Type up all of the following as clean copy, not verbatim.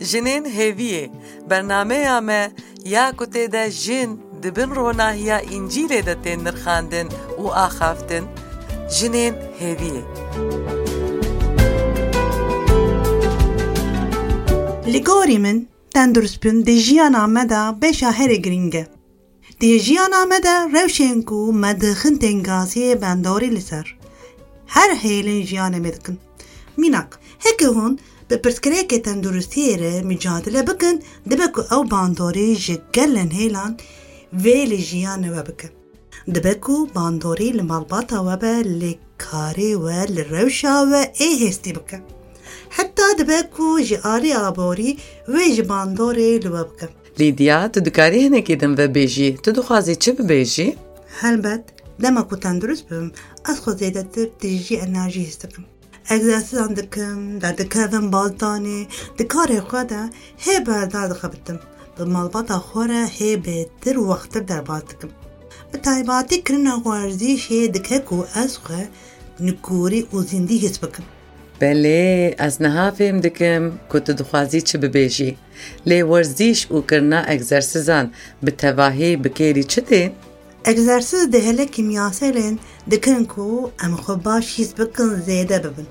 Jinên hêviyê bernameya me ya ku tê de jin dibin ronahiya İncîlê de tên nirxandin û axaftin, jinên hêviyê. Li gorî min tenduristbûn di jiyana me de beşa herê giring e. Di jiyana me de rewşên ku me dixin tên gaziyê bendorî li ser. Her hêlên jiyanê me dikin. Mînak, heke hûn bi pirsgirêkê tenduristiyê re mücadele bikin, dibe ku ew bandorî ji gelên hêlan vê li jiyanê we bike. Dibe ku bandorî li malbata we be li karê we li rewşa we ê hêstî bike. Heta dibe ku ji alî aborî wê ji bandorê li we bike. Lidya, tu dikarî hinekî din vebêjî, tu dixwazî çi bibêjî? Helbet, dema ku tendurist bibim, ez xwe zêdetir dijî enerjî his dikim. Egzersîzan dikim, derdikevim bazdanê, di karê xwe de hê berdar dixebitim. Bi malbata xwe re hê bêtir û wextir derbas dikim. Bi taybetî kirina werzîşê dike ku ez xwe nikûrî û zîndî his bikim. Belê, ez niha fêm dikim ku tu dixwazî çi bibêjî. Lê werzîş û kirina egzersîzan bi tevahî bi kêrî çi tên? Egzersîz di hele kimyaselên dikin ku em xwe baş hîs bikin zêde bibin.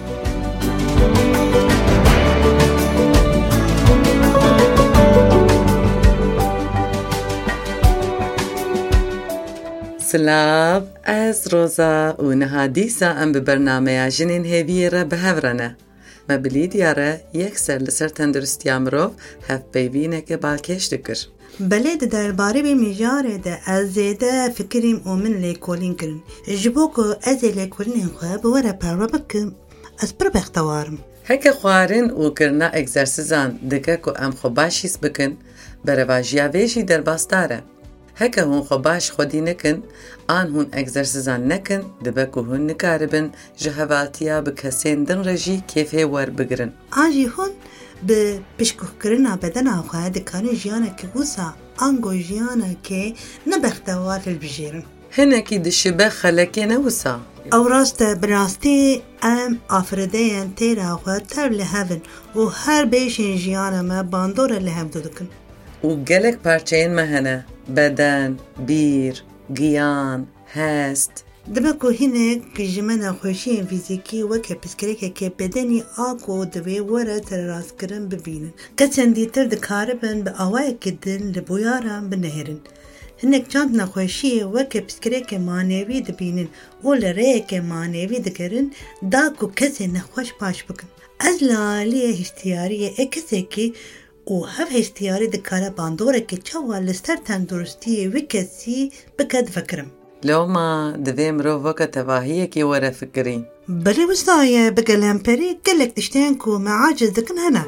Silav, ez Roza û niha dîsa em bi bernameya jinên hêviyê re bihevre. Me bi Lidya re yekser li ser tenduristiya mirov hevpeyvîneke balkêş dikir. Belê di derbarê vê mijarê de ez zêde fikirîm û min lêkolîn kirin. Ji bo ku ez ê lêkolînên xwe bi we re perwe bikim, ez pir bextewar im. Heke xwarin û kirina egzersîzan dike ku em xwe baş hîs bikin, berevajiya vê jî derbasdar e. Heke hûn xwe baş xwedî nikin, an hûn egzersîzan nekin, dibe ku hûn nikaribin ji hevatiya bi kesên din re jî kêfê werbigirin. An jî hûn bi piştgûhkirina bedena xwe dikarin jiyanekî wisa an got jiyanekê nebextewar hilbijêrin. Hinekî dişibe xelekê ne wisa? Ew rast e, bi rastî em afirîdeyên têra xwe tev li hevin û her bêşên jiyana me bandora li hev dikin. û gelek parçeyên me hene. Beden, bîr, giyan, hest. Dibe ku hinek ji me nexweşiyên fîzîkî weke pirsgirêkeke bedenî a ku divê were terastkirin bibînin. Kesên dîtir dikaribin bi awayekî din li boyaran binêrin. Hinek çand nexweşiyê weke pirsgirêkê manevî dibînin û li rêyekê manevî digerin da ku kesê nexweş baş bikin. Ez li aliyê hiştiyariyê ê kesekî û hev hiştiyarî dikare bandorekê çawa li ser tenduristiyê wî kesî bike difikirim. Loma divê mirov weke tevahiyekê were fikirîn. Belê wisa ye bi gelemperî gelek tiştên ku me aciz dikin hene.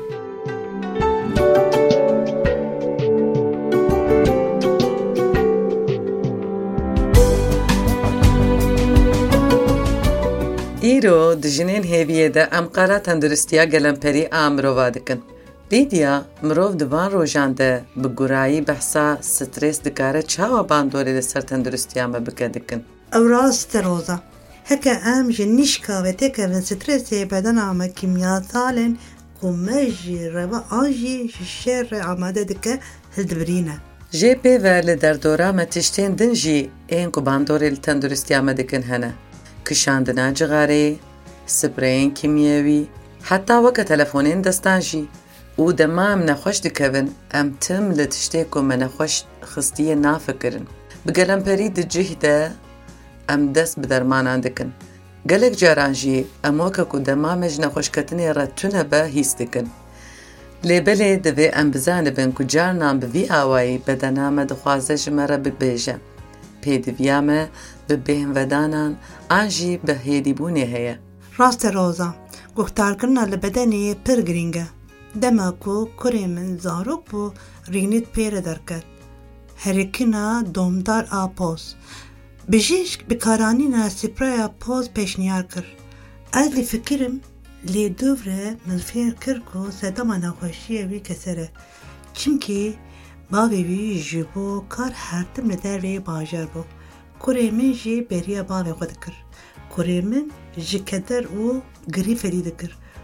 Îro di jinên hêviyê de em qara tenduristiya gelemperî a mirova dikin. Lidya, mirov di van rojan de bi gurayî behsa strês dikare çawa bandorê li ser tenduristiya me bike dikin. Ew rast e Roza. Heke em ji nîşka ve têkevin stresê bedena me kimyasalên ku me jî reva an jî ji şer re amade dike hildibirîne. Jê pê ve li derdora me tiştên din jî ên ku bandorê li tenduristiya me dikin hene. Kişandina cigarê, spreyên kimyewî, heta weke telefonên destan jî. û dema em nexweş dikevin, em tim li tiştê ku me nexweş xistiyê nafikirin. Bi gelemperî di cih de em dest bi dermanan dikin. Gelek caran jî em weke ku dema me ji nexweşketinê re tune be hîs dikin. Lê belê divê em bizanibin ku carnan bi vî awayî bedena me dixwaze ji me re bibêje. Pêdiviya me bi bêhinvedanan an jî bi hêdîbûnê heye. Rast e Roza. Guhtarkirina li bedenê pir giring e. Dema ku kurê min zarok bû rînît pêre derket. Herêkîna domdar a poz. Bijîşk bi karanîna spreya poz pêşniyar kir. Ez lê fikirim lê dûvre min fêr kir ku sedema nexweşiyê wî kesere. Çimkî bavê wî ji bo kar hertim li derveyê bajar bû. Kurê min jî bêriya bavê xwe dikir. Kurê min ji keder û girî ferî dikir.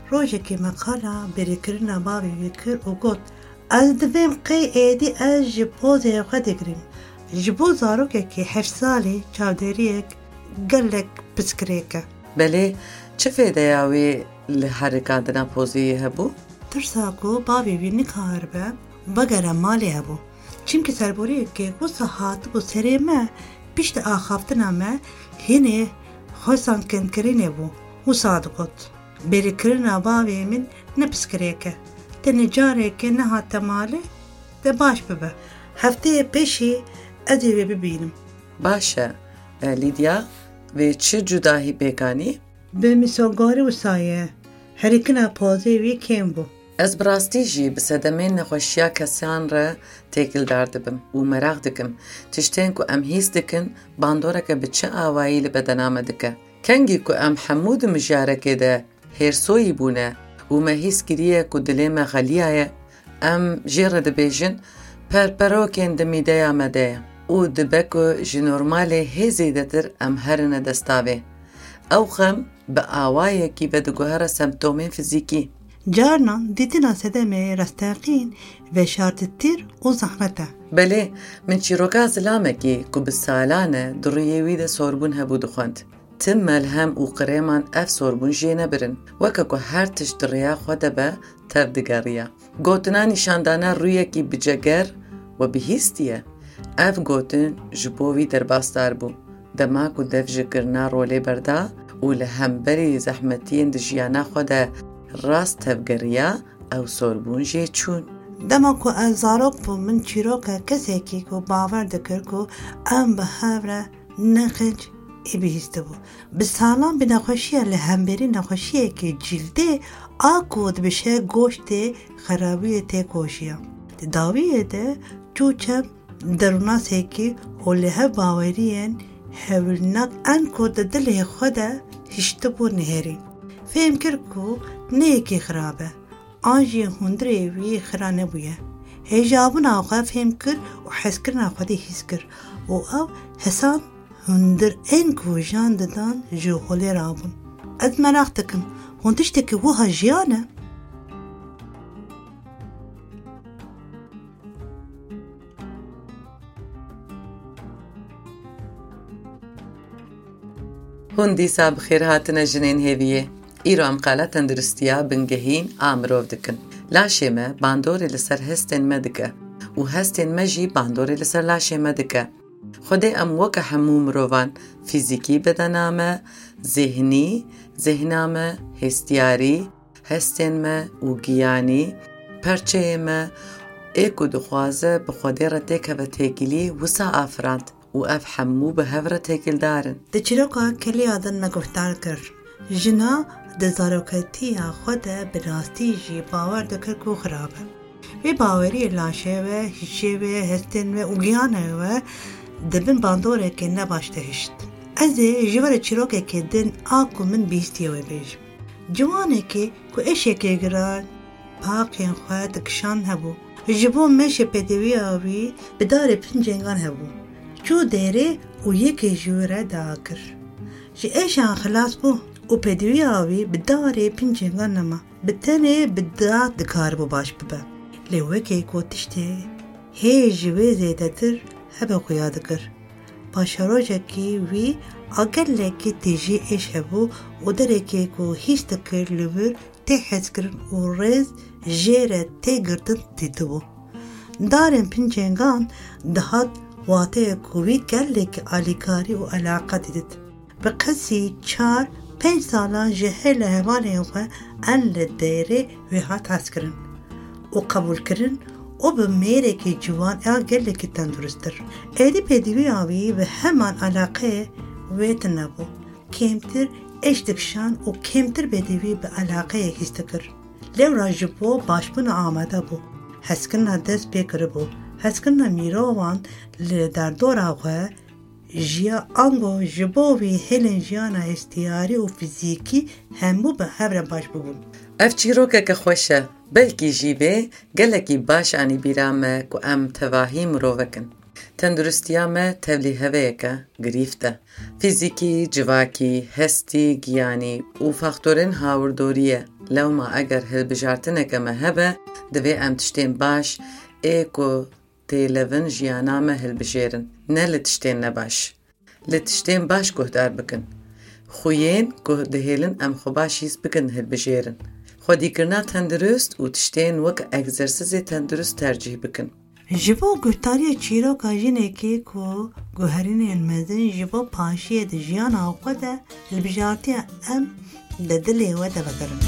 روژێکی مەقالا بێریکردنا باوی وی کرد و گوت ئەس دەبێم قەی ئێدی ئەس ji پۆزەیە خۆ دەگریم ji bo zarokekî 8 salî çavderiyek gelek piskirêke. Belê çi fêdeya wê li herikandina poziyê hebû? Tirsa ku bavê wî nikaribe vegere malê hebû. Çimkî serboriyekê wisa hatibû serê me piştî axaftina me hinê xwesan kendkirînê bû. Wisa digot bêrîkirina bavê min ne piskirêke. Tenê carekê nehate malê de baş bibe. Hefteyê pêşî ez ê wê bibînim. Baş e. Lîdya vê çi cudahî pêkanî? Bi mîsogarî wisa ye. Herîkina pozê wî kêm bû. Ez bi rastî jî bi sedemên nexweşiya kesan re têkildar dibim û merak dikim tiştên ku em hîs dikin bandoreke bi çi awayî li bedena me dike. Kengî ku em hemû di mijarekê de hêrsoyî bûne û me hîs kiriye ku dilê me xeliya ye, em jê re dibêjin perperokên di mîdeya me de ye û dibe ku ji normalê hê zêdetir em herine destavê. Ew xem bi awayekî vediguhere semptomên fizîkî. Carnan dîtina sedemê rastaqîn veşartîtir û zehmet e. Belê, min çîroka zilamekî ku bi salan e di rûyê wî de sorbûn hebû dixwend. Tim melhem û qirêman ev sorbûn jê nebirin. Weke ku her tişt di rêya xwe de be tev digeriya. Gotina nîşandana rûyekî biceger we bihîstî ye. Ev gotin ji bo wî derbasdar bû. Dema ku dev ji kirina rolê berda û li hemberî zehmetiyên di jiyana xwe de rast tevgeriya ew sorbûn jê çûn. Dema ku ez zarok bûm min çîroka kesekî ku bawer dikir ku em bi hev re nexinc ê bihîstibû. Bi salan bi nexweşiya li hemberî nexweşiyekê cîldê a ku dibişe goştê xerabiyê tê koşiya. Di dawiyê de çûçem derûnasekî û li hev baweriyên hewilnak en ku di dilê xwe de hiştibû nihêrî. Fêm kir ku neyekî xirab e, an jî hundirê wî xira nebûye. Hêjabûna xwe fêm kir û hezkirina xwe dê hîs kir û ew hesan hundirên ku jan didan ji holê rabûn. Ez merak dikim, hûn tiştekî wiha jiyan e? Hûn dîsa bi xêr hatine jinên hêviyê. Îro em qala tenduristiya bingehîn a mirov dikin. Laşê me bandorê li ser hestên me dike û hestên me jî bandorê li ser laşê me dike. Xwedê em weke hemû mirovan fîzîkî bedena me, zihnî, zihna me, hestiyarî, hestên me û giyanî, perçeyê me ê ku dixwaze bi Xwedê re têkeve têkilî wisa afirand û ev hemû bi hev re têkildarin. Di çîroka keliya din me guhdar kir. Jina di zaroketiya xwe de bi rastî jî bawer dikir ku xirab e. Vê baweriyê laşê ve, hişê ve, hestên ve û giyanê we dibin bandorekê ne baş de hişt. Ez ê ji we re çîrokekê din a ku min bîstiye wê bêjim. Ciwanekê ku eşekê giran paqên xwe dikişan hebû. Ji bo meşê pêdiviya wî bi darê pincêngan hebû. Çû dêrê û yekê ji wê re dagir. Ji êşan xilas bû û pêdiviya wî bi darê pincêngan nema. Bi tenê bi da dikaribû baş bibe. Lê wekê ku tiştê hê ji wê zêdetir hebe xuya dikir. Paşarojekî wî a gelekî têjî êş hebû û derekê ku hîs dikir li wir tê hezkirin û rêz jê re tê girtin dîtibû. Darên pincêngan dihat wateyê ku wî gelekî alîkarî û alaqa dîdit. Bi qesî 4-5 salan ji hê li hevalên xwe en li dêrê wê hat hezkirin û qebûlkirin û bi mêrekî ciwan ya gelekî tendurustir. Êdî pêdiviya wî bi heman alaqeyê wê tune bû. Kêmtir eş dikişan û kêmtir pêdivî bi alaqeyê hîs dikir. Lewra ji bo başbûna amade bû. Hezkirina dest pê kiribû. Hezkirina mirovan li derdora xwe jiya ango ji bo wî hêlên jiyana hestiyarî û fîzîkî hemû bi hev re baş bibûn. Ev çîrokeke xweş e, belkî jî vê gelekî baş anî bîra me ku em tevahî mirovekin. Tenduristiya me tevlî heveyeke girîft e. Fîzîkî, civakî, hestî, giyanî û faktorên hawirdorî ye. لو ما اگر هلبجارتنك اما هبه دوی ام تشتین باش ایکو تیلوین جیانامه هلبجیرن نه لتشتین نباش لتشتین باش گهدار بکن خوین گهدهیلن ام خوباشیز بکن هلبجیرن خودی کرنا تندرست و تشتین وک اگزرسیز تندرست ترجیح بکن جبو گفتاری چیرو کاجینه که کو گوهرین المدن جبو پاشیه ده جیان آقا ده البجارتی ام ده دلی و ده بگرن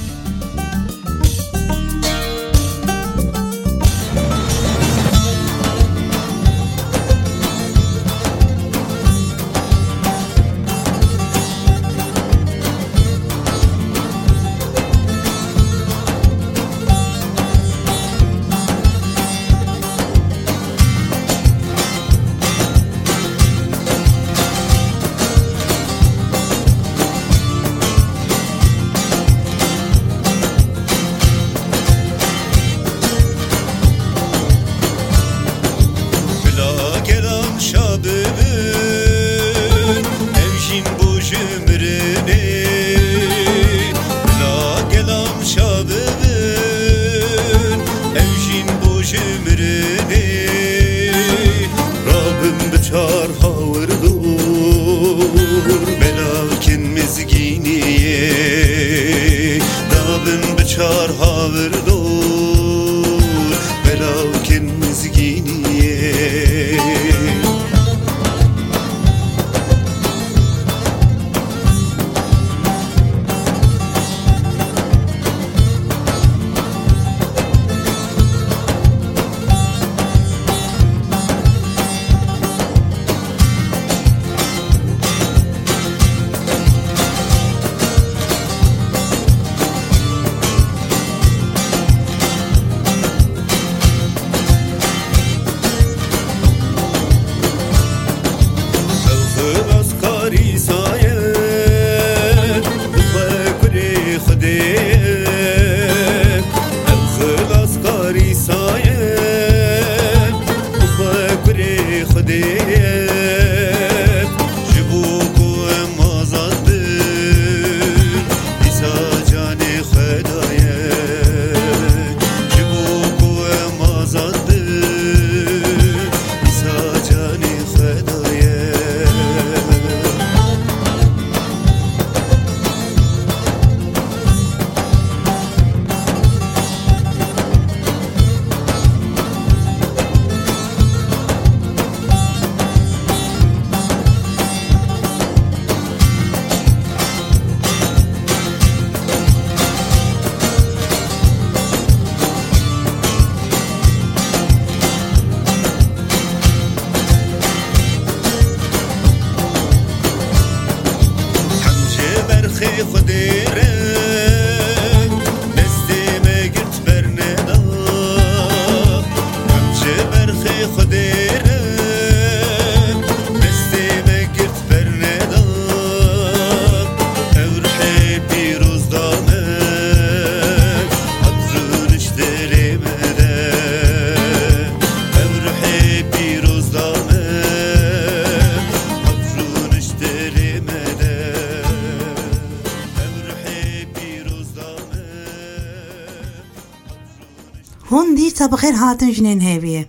هون دیسا بخیر هاتن جنین هیویه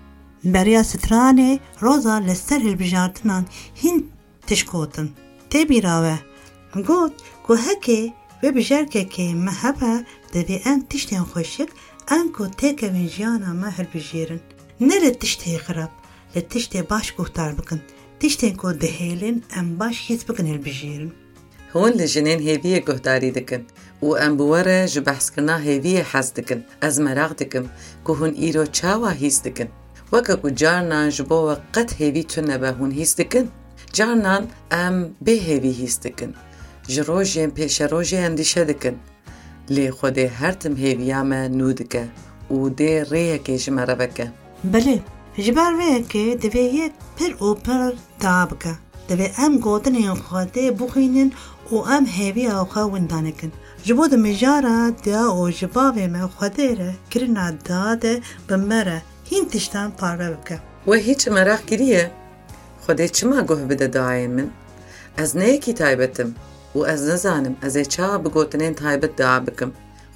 بریا سترانه روزا لستر هلبجارتنان هین تشکوتن تی بیراوه گوت گو هکه و بجرکه که محبه دوی ان تشتین خوشک ان کو تیکه من جیانا ما هلبجیرن نه لتشتی خراب لتشتی باش گفتار بکن تشتین کو دهیلن ام باش هیت بکن هلبجیرن هون لجنين هيفية قهداري دكن وأم بورا جبحث كنا هيفية حز دكن از مراغ دكم كهون إيرو چاوا هيس دكن وكاكو جارنا جبوا قد هيفي تنبا هون هيس دكن جارنا أم بي هيفي هيس دكن جروجين پیش روجين اندیشه دكن لي خودي هرتم هيفياما نودكا و دي ريكي جمارا بكا بله جبار ويكي دوی یک پر او پر دابكا دوی ام گودن خواده بخینن و ام هیوی آخوا وندانکن جبو ده مجارا ده او جباوه ما خواده را کرنا داده بمره هین تشتان پاره بکه و هیچ مراغ گریه خودی چما گوه بده دعاین من از نیکی تایبتم و از نزانم از چا بگوتنین تایبت دعا بکم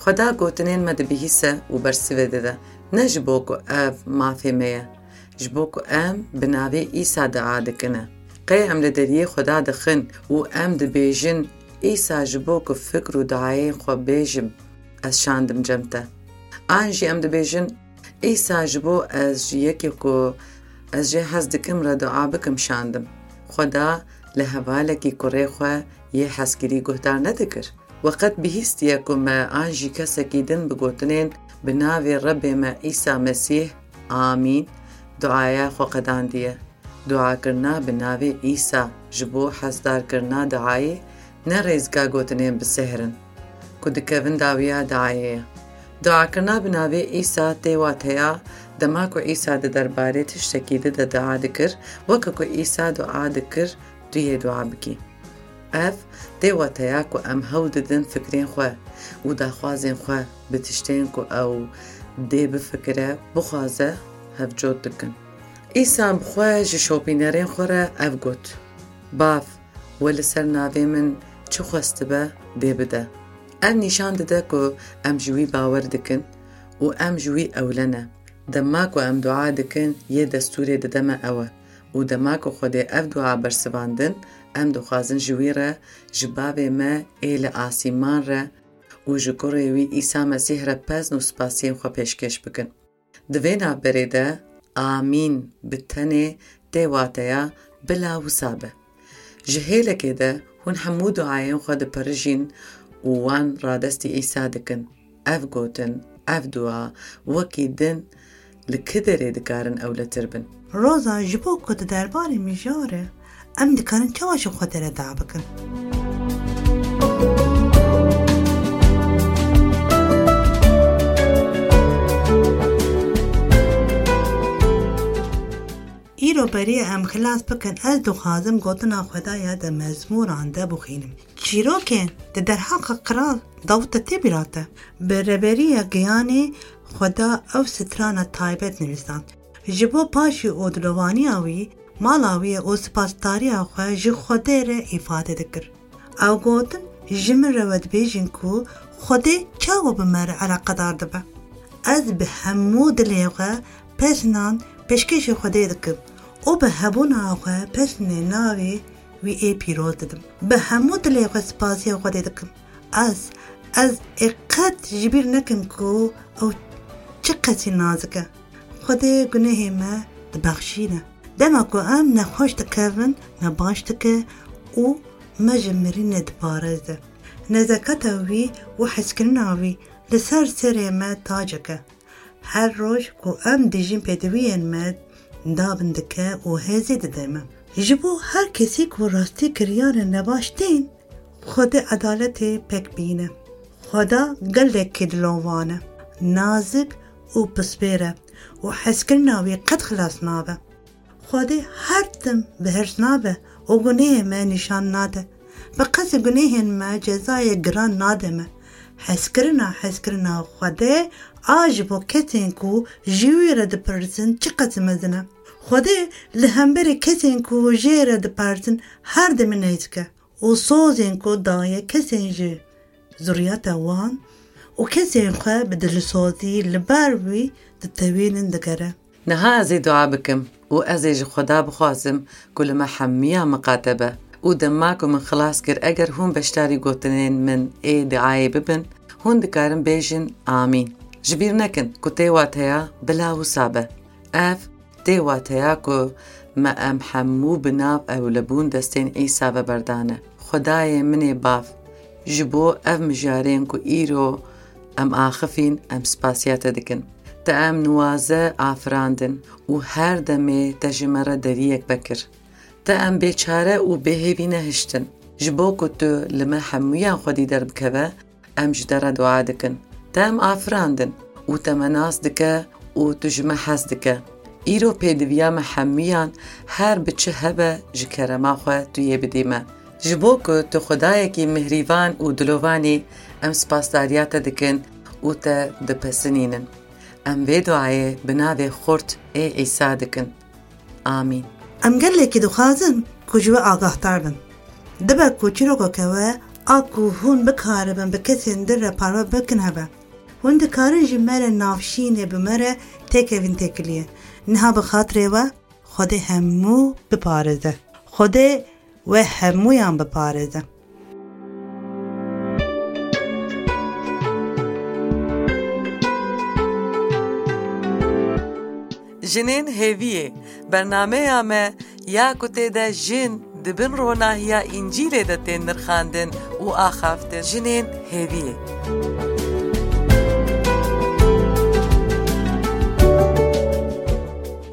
خدا گوتنین مد بهیسه و برسیوه ده نه جبو کو اف مافهمه جبو کو ام بناوی عیسی دعا دکنه قی ام لدریه خدا دخن و ام دبیجن عیسی جبو کو فکر و دعای خو بیجم از شاندم جمته آنجی ام دبیجن عیسی جبو از یکی کو از جه حز دکم را دعا بکم شاندم خدا لحوالکی کره خو یه حسگیری گهدار ندکر وقت بهیستیه که ما آنجی کسکی دن بگوتنین بناوی رب ما عیسی مسیح آمین دعایا خو قدان دیه دعا کرنا بناوی عیسی جبو حزدار کرنا دعای نه ریزگا گوتنین بسهرن که دکوین داویا دعایه دعا کرنا بناوی عیسی تیوات هیا دماکو عیسی ده درباره تشتکی ده دعا دکر وکا عیسی دعا دکر دویه دعا بکی اف دیواتایا کو ام هو ددن فکرین خواه و دا خوازین خواه بتشتین کو او دی بفکره بخوازه هف جود دکن ایسان بخواه جشوپینرین خوره اف گوت باف ولی سر ناوی من چو خواسته به دی بده ام نشان دده که ام جوی باور دکن و ام جوی اولنه دماکو ام دعا دکن یه دستوری ددم اوه و دماکو خود اف دعا برسواندن ام دخوازن جویره جبابه ما ایل آسیمان را و جکروی عیسی مسیح را پس نو سپاسیم خو پیشکش بکن دوینا بریده آمین بتنه دیواتیا بلا وسابه جهیله که ده هون همو دعایم خود پرجین وان رادستی عیسی دکن اف گوتن اف دعا وکی دن لکدره دکارن اولتر بن روزا جبو کد درباری میجاره ام دکارن چواشو خودره دعا بکن ایرو بری ام خلاص بکن از دخوازم گوتنا خدایا ده مزموران ده بخینم چیرو کن ده در حق قرار داوت تبیراته بربری گیانی خدا او ستران تایبت نویستان جبو پاشی اودلوانی آوی مالاوی او سپاسداری آخواه جی خوده را افاده دکر او گوتن جمع رود بیجن کو خوده چاو بمره علاقه دار دبه از به همو دلیوه پسنان پشکش خوده دکم او به هبون آخواه پسنه ناوی وی ای پیروز ددم به همو دلیوه سپاسی خوده دکم از اقاد جبیر نکم کو او چه قسی نازکه خوده گناه ما دبخشینه دما کو ام نخوش تکون نباش تکه او مجمرین دبارزده نزکتاوی و حسکرناوی لسر سر ما تاجکه هر روز کو ام دیجین پیدوین ما دابندکه و هزید دیمه جبو هر کسی کو راستی کریان نباشتین خود عدالت پک بینه خدا گلک دلوانه نازک و پسپیره و حسکرناوی قد خلاص نابه خود هر دم به هرس نابه و گناه ما نشان ناده بقص گناه ما جزای گران ناده ما حسکرنا خود آجبو کتین کو جوی رد پرسن چی قص مزنه خود لهمبر کتین کو جی رد پرسن هر دم نیزکه و سوزین کو دایه کتین جی زوریات وان و کتین خواه بدل سوزی لبروی دتوینن دگره نها ازي دعا بكم و ازي خدا بخوازم كل ما حمية مقاتبة و دماكو من خلاص كر اگر هون بشتاري قوتنين من اي دعاية ببن هون دكارن بيجن آمين جبير نكن كو تيواتيا بلا وصابة اف تيواتيا كو ما ام حمو بناب او لبون دستين عيسى ببردانه خداي مني باف جبو اف مجارين كو ايرو ام آخفين ام سپاسياتا دكن تأم نوازه آفراندن و هر دمه تجمره دریک بکر تأم بیچاره و بهیوی نهشتن جبو کتو لما حمویان خودی درب که ام جدره دعا دکن تأم آفراندن و تمناس دکه و تجمه حس دکه ایرو پیدویا محمیان هر بچه هبه جکرما خواه توی بدیمه جبو کتو خدایکی مهریوان و دلوانی ام سپاسداریات دکن و تا دپسنینن ام به دعای بناوی خورد ای عیسی دکن آمین ام گله دخوازم کجوه آگاه تردن دبا کوچی رو که آکو هون بکاره بن بکسین در پارو بکن هبه هون دکارن جمره نافشینه بمره تکوین تکلیه نها بخاطره و خود همو بپارزه خود و همویان بپارزه جنین هیویه برنامه آمه یا کته ده جن دبن روناهیا انجیل ده تین نرخاندن و آخافتن جنین هیویه